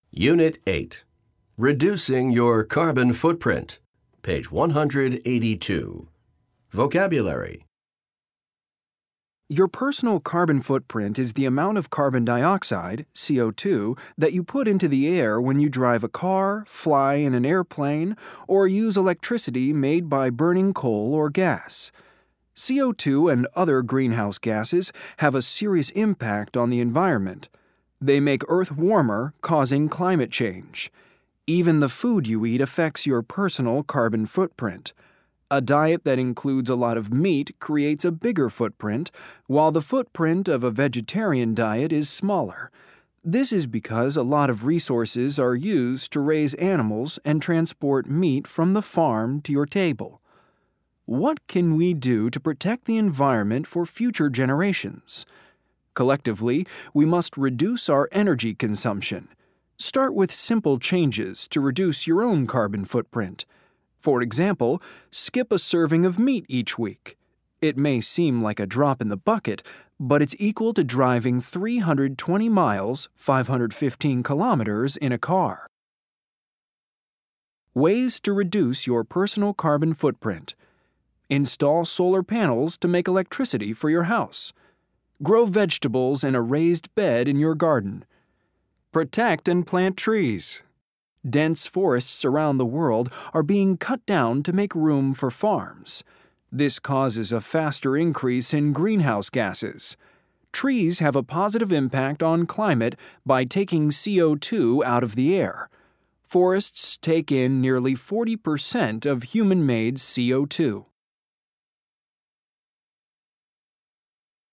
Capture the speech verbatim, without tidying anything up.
Unit eight. Reducing your carbon footprint. Page one hundred eighty-two. Vocabulary. Your personal carbon footprint is the amount of carbon dioxide, C O two, that you put into the air when you drive a car, fly in an airplane, or use electricity made by burning coal or gas. C O two and other greenhouse gases have a serious impact on the environment. They make Earth warmer, causing climate change. Even the food you eat affects your personal carbon footprint. A diet that includes a lot of meat creates a bigger footprint, while the footprint of a vegetarian diet is smaller. This is because a lot of resources are used to raise animals and transport meat from the farm to your table. What can we do to protect the environment for future generations? Collectively, we must reduce our energy consumption. Start with simple changes to reduce your own carbon footprint. For example, skip a serving of meat each week. It may seem like a drop in the bucket, but it's equal to driving three hundred twenty miles, five hundred fifteen kilometers in a car. Ways to reduce your personal carbon footprint. Install solar panels to make electricity for your house. Grow vegetables in a raised bed in your garden. Protect and plant trees. Dense forests around the world are being cut down to make room for farms. This causes a faster increase in greenhouse gases. Trees have a positive impact on climate by taking C O two out of the air. Forests take in nearly forty percent of human-made C O two.